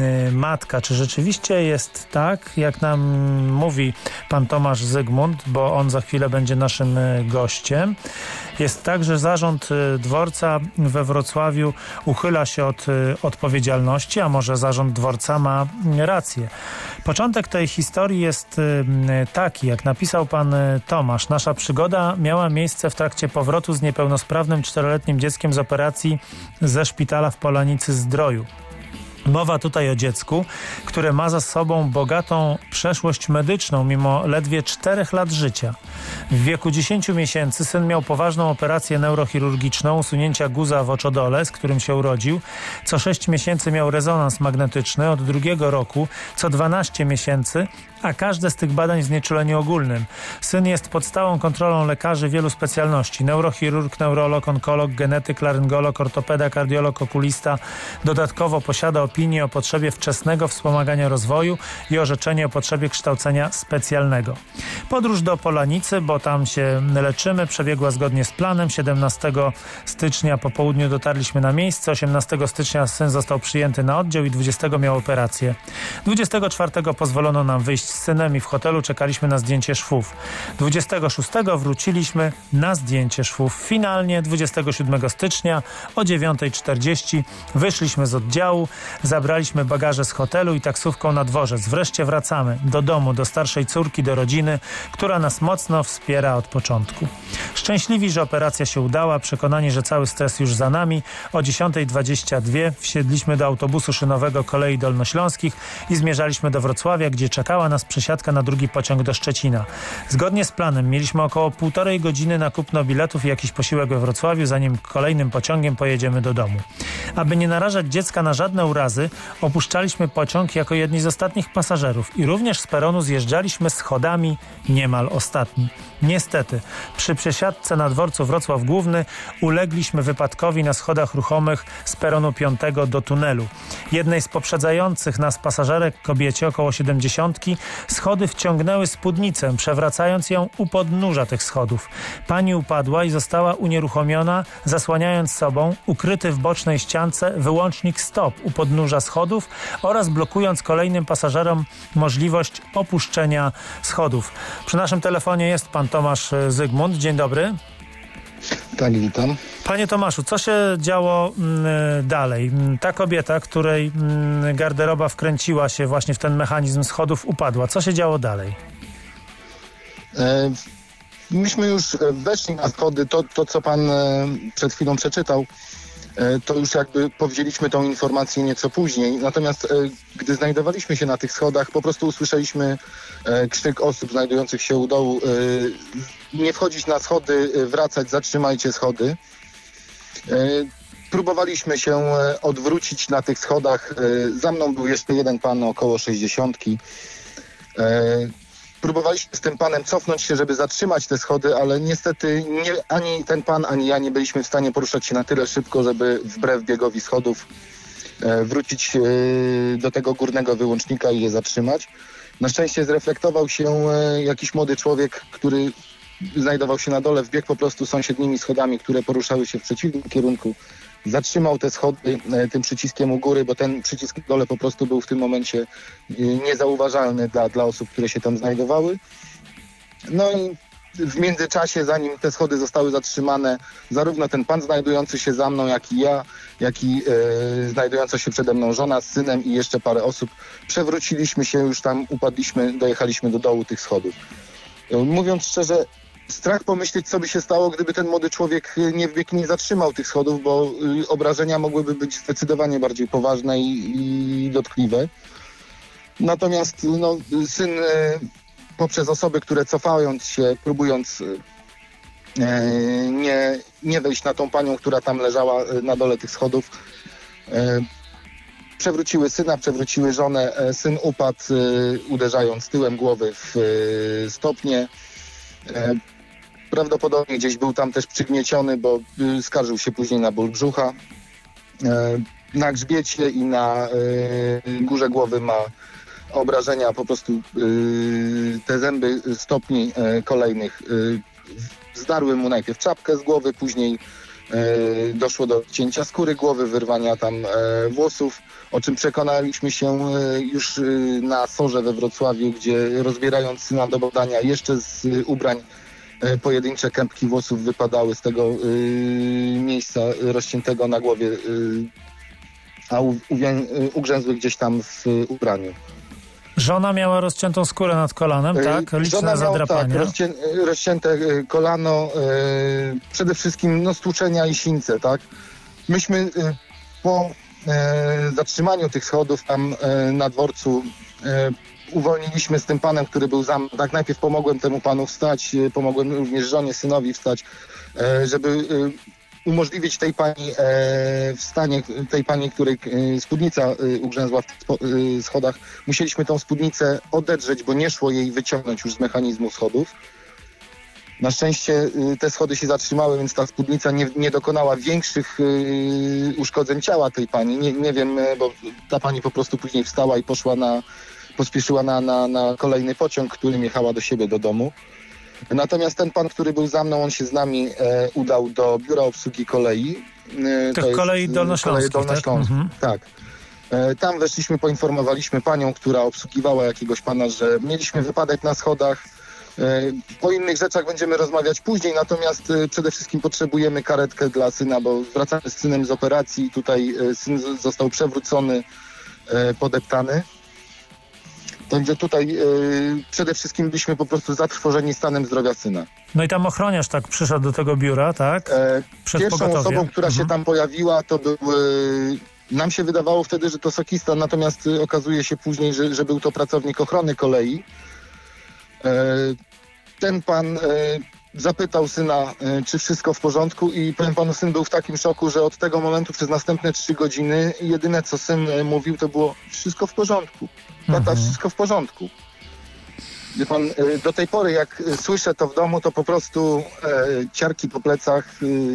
matka. Czy rzeczywiście jest tak, jak nam mówi pan Tomasz Zygmunt, bo on za chwilę będzie naszym gościem? Jest tak, że zarząd dworca we Wrocławiu uchyla się od odpowiedzialności, a może zarząd dworca ma rację. Początek tej historii jest taki, jak napisał pan Tomasz. Nasza przygoda miała miejsce w trakcie powrotu z niepełnosprawnym czteroletnim dzieckiem z operacji ze szpitala w Polanicy-Zdroju. Mowa tutaj o dziecku, które ma za sobą bogatą przeszłość medyczną mimo ledwie czterech lat życia. W wieku dziesięciu miesięcy syn miał poważną operację neurochirurgiczną usunięcia guza w oczodole, z którym się urodził. Co sześć miesięcy miał rezonans magnetyczny, od drugiego roku co dwanaście miesięcy, a każde z tych badań w znieczuleniu ogólnym. Syn jest pod stałą kontrolą lekarzy wielu specjalności. Neurochirurg, neurolog, onkolog, genetyk, laryngolog, ortopeda, kardiolog, okulista. Dodatkowo posiada opinię o potrzebie wczesnego wspomagania rozwoju i orzeczenie o potrzebie kształcenia specjalnego. Podróż do Polanicy, bo tam się leczymy, przebiegła zgodnie z planem. siedemnastego stycznia po południu dotarliśmy na miejsce. osiemnastego stycznia syn został przyjęty na oddział i dwudziestego miał operację. dwudziestego czwartego pozwolono nam wyjść z synem i w hotelu czekaliśmy na zdjęcie szwów. dwudziestego szóstego wróciliśmy na zdjęcie szwów. Finalnie dwudziestego siódmego stycznia o dziewiąta czterdzieści wyszliśmy z oddziału, zabraliśmy bagaże z hotelu i taksówką na dworzec. Wreszcie wracamy do domu, do starszej córki, do rodziny, która nas mocno wspiera od początku. Szczęśliwi, że operacja się udała, przekonani, że cały stres już za nami. O dziesiąta dwadzieścia dwa wsiedliśmy do autobusu szynowego Kolei Dolnośląskich i zmierzaliśmy do Wrocławia, gdzie czekała nas przesiadka na drugi pociąg do Szczecina. Zgodnie z planem mieliśmy około półtorej godziny na kupno biletów i jakiś posiłek we Wrocławiu, zanim kolejnym pociągiem pojedziemy do domu. Aby nie narażać dziecka na żadne urazy, opuszczaliśmy pociąg jako jedni z ostatnich pasażerów i również z peronu zjeżdżaliśmy schodami niemal ostatni. Niestety, przy przesiadce na dworcu Wrocław Główny ulegliśmy wypadkowi na schodach ruchomych z peronu piątego do tunelu. Jednej z poprzedzających nas pasażerek, kobiecie około siedemdziesiątki, schody wciągnęły spódnicę, przewracając ją u podnóża tych schodów. Pani upadła i została unieruchomiona, zasłaniając sobą ukryty w bocznej ściance wyłącznik stop u podnóża schodów oraz blokując kolejnym pasażerom możliwość opuszczenia schodów. Przy naszym telefonie jest pan Tomasz Zygmunt. Dzień dobry. Tak, witam. Panie Tomaszu, co się działo mm, dalej? Ta kobieta, której mm, garderoba wkręciła się właśnie w ten mechanizm schodów, upadła. Co się działo dalej? E, myśmy już weszli na schody. To, to co pan e, przed chwilą przeczytał, e, to już jakby powzięliśmy tą informację nieco później. Natomiast e, gdy znajdowaliśmy się na tych schodach, po prostu usłyszeliśmy e, krzyk osób znajdujących się u dołu. E, nie wchodzić na schody, e, wracać, zatrzymajcie schody. E, próbowaliśmy się e, odwrócić na tych schodach. E, za mną był jeszcze jeden pan około sześćdziesiątki. E, próbowaliśmy z tym panem cofnąć się, żeby zatrzymać te schody, ale niestety nie, ani ten pan, ani ja nie byliśmy w stanie poruszać się na tyle szybko, żeby wbrew biegowi schodów e, wrócić e, do tego górnego wyłącznika i je zatrzymać. Na szczęście zreflektował się e, jakiś młody człowiek, który znajdował się na dole, wbiegł po prostu sąsiednimi schodami, które poruszały się w przeciwnym kierunku. Zatrzymał te schody e, tym przyciskiem u góry, bo ten przycisk w dole po prostu był w tym momencie e, niezauważalny dla, dla osób, które się tam znajdowały. No i w międzyczasie, zanim te schody zostały zatrzymane, zarówno ten pan znajdujący się za mną, jak i ja, jak i e, znajdująca się przede mną żona z synem i jeszcze parę osób, przewróciliśmy się, już tam upadliśmy, dojechaliśmy do dołu tych schodów. E, mówiąc szczerze, strach pomyśleć, co by się stało, gdyby ten młody człowiek nie wbiegł, nie zatrzymał tych schodów, bo y, obrażenia mogłyby być zdecydowanie bardziej poważne i, i dotkliwe. Natomiast no, syn y, poprzez osoby, które cofając się, próbując y, nie, nie wejść na tą panią, która tam leżała y, na dole tych schodów, y, przewróciły syna, przewróciły żonę. E, syn upadł, e, uderzając tyłem głowy w e, stopnie. E, prawdopodobnie gdzieś był tam też przygnieciony, bo e, skarżył się później na ból brzucha. E, na grzbiecie i na e, górze głowy ma obrażenia, po prostu e, te zęby stopni e, kolejnych e, zdarły mu najpierw czapkę z głowy, później e, doszło do cięcia skóry głowy, wyrwania tam e, włosów, o czym przekonaliśmy się e, już e, na sorze we Wrocławiu, gdzie rozbierając syna do badania, jeszcze z e, ubrań e, pojedyncze kępki włosów wypadały z tego e, miejsca rozciętego na głowie, e, a u, uwię, ugrzęzły gdzieś tam w e, ubraniu. Żona miała rozciętą skórę nad kolanem, tak? Liczne Żona miała, zadrapania. tak, rozcię, rozcięte kolano, e, przede wszystkim no, stłuczenia i sińce, tak? Myśmy e, po e, zatrzymaniu tych schodów tam e, na dworcu e, uwolniliśmy z tym panem, który był za mną. Tak, najpierw pomogłem temu panu wstać, e, pomogłem również żonie, synowi wstać, e, żeby e, umożliwić tej pani e, wstanie, tej pani, której e, spódnica e, ugrzęzła w spo, e, schodach. Musieliśmy tą spódnicę odedrzeć, bo nie szło jej wyciągnąć już z mechanizmu schodów. Na szczęście e, te schody się zatrzymały, więc ta spódnica nie, nie dokonała większych e, uszkodzeń ciała tej pani. Nie, nie wiem, e, bo ta pani po prostu później wstała i poszła na, pospieszyła na, na, na kolejny pociąg, którym jechała do siebie do domu. Natomiast ten pan, który był za mną, on się z nami e, udał do Biura Obsługi Kolei. E, Tych kolei dolnośląskich, dolnośląskich, tak? tak. E, tam weszliśmy, poinformowaliśmy panią, która obsługiwała jakiegoś pana, że mieliśmy wypadek na schodach. E, o innych rzeczach będziemy rozmawiać później, natomiast e, przede wszystkim potrzebujemy karetkę dla syna, bo wracamy z synem z operacji. Tutaj e, syn został przewrócony, e, podeptany. Także tutaj yy, przede wszystkim byliśmy po prostu zatrwożeni stanem zdrowia syna. No i tam ochroniarz tak przyszedł do tego biura, tak? E, Przed pierwszą pogotowiem. osobą, która mhm. się tam pojawiła, to był... Yy, nam się wydawało wtedy, że to sokista, natomiast yy, okazuje się później, że, że był to pracownik ochrony kolei. E, ten pan e, zapytał syna, e, czy wszystko w porządku, i powiem panu, syn był w takim szoku, że od tego momentu przez następne trzy godziny jedyne, co syn e, mówił, to było wszystko w porządku. Tata, mhm. wszystko w porządku. Wie pan, e, do tej pory, jak e, słyszę to w domu, to po prostu e, ciarki po plecach.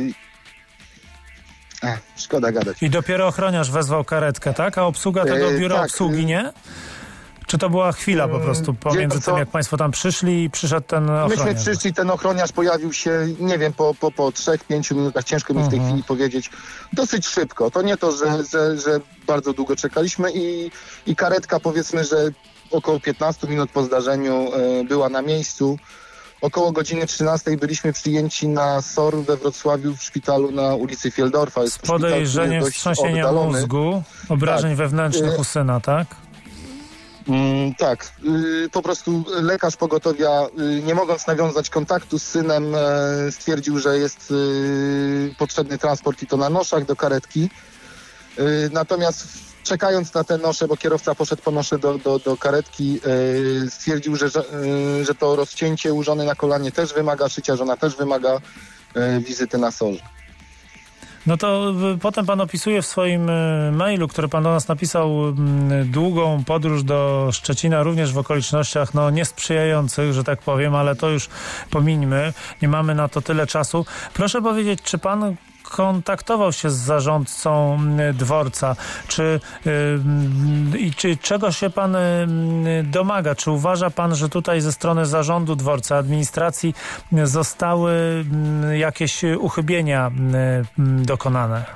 E, a, szkoda gadać. I dopiero ochroniarz wezwał karetkę, tak? A obsługa tego biura e, tak, obsługi nie? Czy to była chwila po prostu pomiędzy tym, jak państwo tam przyszli i przyszedł ten ochroniarz? Myśmy przyszli, ten ochroniarz pojawił się, nie wiem, po, po, po trzech, pięciu minutach, ciężko mi w tej uh-huh. chwili powiedzieć, dosyć szybko. To nie to, że, że, że bardzo długo czekaliśmy i, i karetka, powiedzmy, że około piętnaście minut po zdarzeniu e, była na miejscu. Około godziny trzynastej byliśmy przyjęci na S O R we Wrocławiu w szpitalu na ulicy Fieldorfa. Jest z podejrzeniem wstrząsienia mózgu, obrażeń tak. wewnętrznych u syna, tak? Mm, tak, y, po prostu lekarz pogotowia, y, nie mogąc nawiązać kontaktu z synem, y, stwierdził, że jest y, potrzebny transport i to na noszach do karetki. Y, natomiast czekając na te nosze, bo kierowca poszedł po nosze do, do, do karetki, y, stwierdził, że, y, że to rozcięcie u żony na kolanie też wymaga szycia, żona też wymaga y, wizyty na sorze. No to potem pan opisuje w swoim mailu, który pan do nas napisał, długą podróż do Szczecina, również w okolicznościach no, niesprzyjających, że tak powiem, ale to już pomińmy. Nie mamy na to tyle czasu. Proszę powiedzieć, czy pan kontaktował się z zarządcą dworca? Czy, yy, i czy czego się pan yy, domaga? Czy uważa pan, że tutaj ze strony zarządu dworca, administracji zostały yy, jakieś uchybienia yy, dokonane?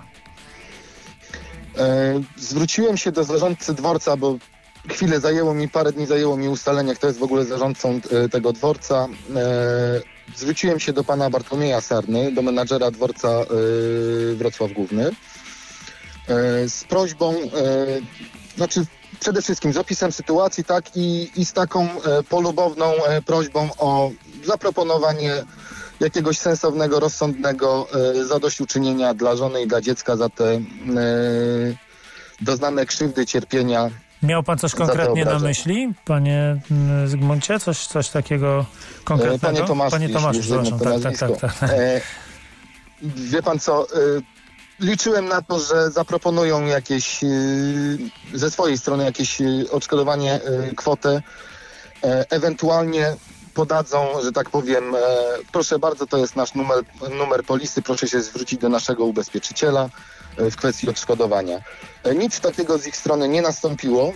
E, zwróciłem się do zarządcy dworca, bo chwilę zajęło mi, parę dni zajęło mi ustalenie, kto jest w ogóle zarządcą e, tego dworca. E, Zwróciłem się do pana Bartłomieja Sarny, do menadżera dworca yy, Wrocław Główny, yy, z prośbą, yy, znaczy przede wszystkim z opisem sytuacji, tak, i, i z taką yy, polubowną yy, prośbą o zaproponowanie jakiegoś sensownego, rozsądnego yy, zadośćuczynienia dla żony i dla dziecka za te yy, doznane krzywdy, cierpienia. Miał pan coś konkretnie na myśli, panie Zygmuncie? Coś, coś takiego konkretnego? Panie Tomaszu, panie Tomaszu, przepraszam. Tak, tak, tak, tak. E, wie pan co, e, liczyłem na to, że zaproponują jakieś ze swojej strony jakieś odszkodowanie, kwotę, ewentualnie podadzą, że tak powiem, proszę bardzo, to jest nasz numer, numer polisy, proszę się zwrócić do naszego ubezpieczyciela w kwestii odszkodowania. Nic takiego z ich strony nie nastąpiło.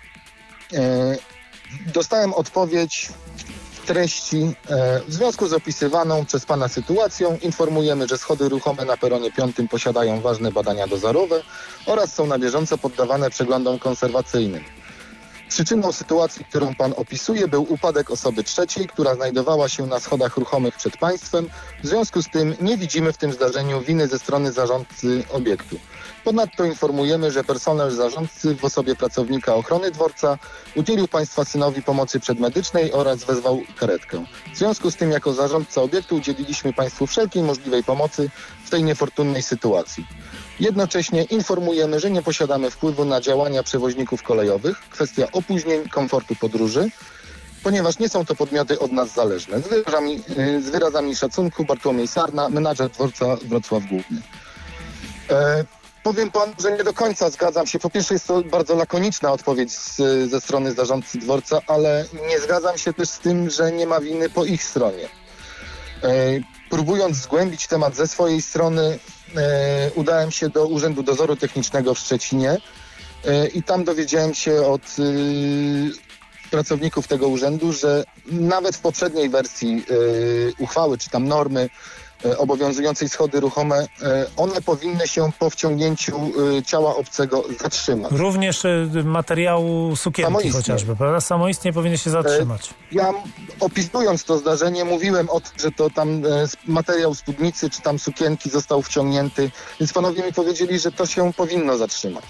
Dostałem odpowiedź w treści: w związku z opisywaną przez Pana sytuacją informujemy, że schody ruchome na peronie piątym posiadają ważne badania dozarowe oraz są na bieżąco poddawane przeglądom konserwacyjnym. Przyczyną sytuacji, którą Pan opisuje, był upadek osoby trzeciej, która znajdowała się na schodach ruchomych przed Państwem. W związku z tym nie widzimy w tym zdarzeniu winy ze strony zarządcy obiektu. Ponadto informujemy, że personel zarządcy w osobie pracownika ochrony dworca udzielił Państwa synowi pomocy przedmedycznej oraz wezwał karetkę. W związku z tym jako zarządca obiektu udzieliliśmy Państwu wszelkiej możliwej pomocy w tej niefortunnej sytuacji. Jednocześnie informujemy, że nie posiadamy wpływu na działania przewoźników kolejowych, kwestia opóźnień, komfortu podróży, ponieważ nie są to podmioty od nas zależne. Z wyrazami, z wyrazami szacunku, Bartłomiej Sarna, menadżer dworca Wrocław Główny. E, powiem Panu, że nie do końca zgadzam się. Po pierwsze, jest to bardzo lakoniczna odpowiedź z, ze strony zarządcy dworca, ale nie zgadzam się też z tym, że nie ma winy po ich stronie. E, próbując zgłębić temat ze swojej strony, E, udałem się do Urzędu Dozoru Technicznego w Szczecinie e, i tam dowiedziałem się od e, pracowników tego urzędu, że nawet w poprzedniej wersji e, uchwały czy tam normy e, obowiązującej schody ruchome, e, one powinny się po wciągnięciu e, ciała obcego zatrzymać. Również e, materiału sukienki Samoistnie. chociażby, prawda? Samoistnie powinny się zatrzymać. E, ja opisując to zdarzenie mówiłem o tym, że to tam e, materiał spódnicy czy tam sukienki został wciągnięty, więc panowie mi powiedzieli, że to się powinno zatrzymać.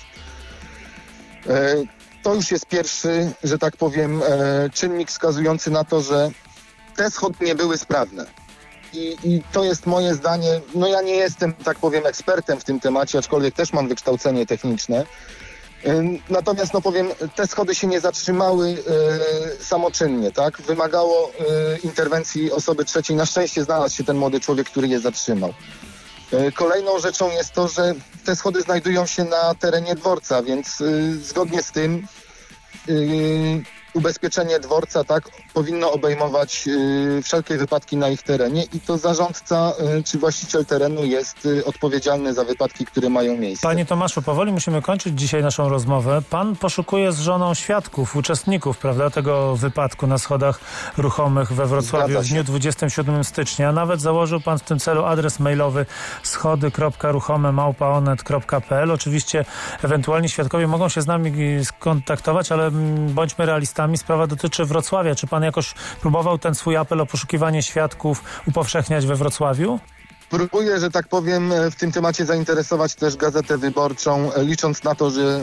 E, to już jest pierwszy, że tak powiem, e, czynnik wskazujący na to, że te schody nie były sprawne. I, I to jest moje zdanie, no ja nie jestem, tak powiem, ekspertem w tym temacie, aczkolwiek też mam wykształcenie techniczne. Natomiast, no powiem, te schody się nie zatrzymały e, samoczynnie, tak? Wymagało e, interwencji osoby trzeciej. Na szczęście znalazł się ten młody człowiek, który je zatrzymał. E, kolejną rzeczą jest to, że te schody znajdują się na terenie dworca, więc e, zgodnie z tym e, ubezpieczenie dworca, tak, powinno obejmować y, wszelkie wypadki na ich terenie i to zarządca y, czy właściciel terenu jest y, odpowiedzialny za wypadki, które mają miejsce. Panie Tomaszu, powoli musimy kończyć dzisiaj naszą rozmowę. Pan poszukuje z żoną świadków, uczestników, prawda, tego wypadku na schodach ruchomych we Wrocławiu w dniu dwudziestego siódmego stycznia. Nawet założył pan w tym celu adres mailowy schody kropka ruchome małpa onet kropka pe el. Oczywiście ewentualni świadkowie mogą się z nami skontaktować, ale bądźmy realistami. Sprawa dotyczy Wrocławia. Czy pan jakoś próbował ten swój apel o poszukiwanie świadków upowszechniać we Wrocławiu? Próbuję, że tak powiem, w tym temacie zainteresować też Gazetę Wyborczą, licząc na to, że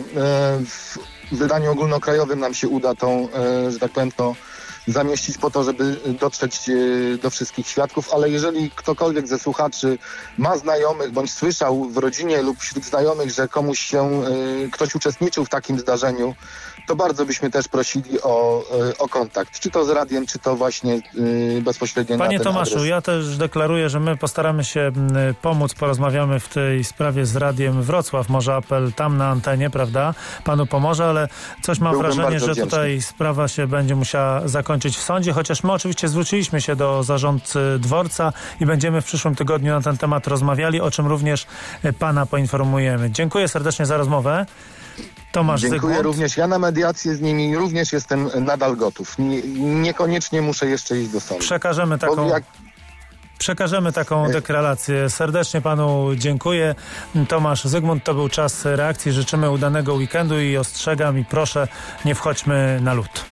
w wydaniu ogólnokrajowym nam się uda tą, że tak powiem, to zamieścić po to, żeby dotrzeć do wszystkich świadków, ale jeżeli ktokolwiek ze słuchaczy ma znajomych, bądź słyszał w rodzinie lub wśród znajomych, że komuś się, ktoś uczestniczył w takim zdarzeniu, to bardzo byśmy też prosili o, o kontakt. Czy to z radiem, czy to właśnie yy, bezpośrednio Panie na ten Tomaszu, adres. ja też deklaruję, że my postaramy się y, pomóc, porozmawiamy w tej sprawie z Radiem Wrocław. Może apel tam na antenie, prawda? Panu pomoże, ale coś mam Byłbym wrażenie, że wdzięczny. Tutaj sprawa się będzie musiała zakończyć w sądzie, chociaż my oczywiście zwróciliśmy się do zarządcy dworca i będziemy w przyszłym tygodniu na ten temat rozmawiali, o czym również y, pana poinformujemy. Dziękuję serdecznie za rozmowę. Tomasz Dziękuję Zygmunt. również. Ja na mediację z nimi również jestem nadal gotów. Nie, niekoniecznie muszę jeszcze iść do sądu. Przekażemy taką... Jak... Przekażemy taką deklarację. Serdecznie panu dziękuję. Tomasz Zygmunt, to był Czas Reakcji. Życzymy udanego weekendu i ostrzegam i proszę, nie wchodźmy na lód.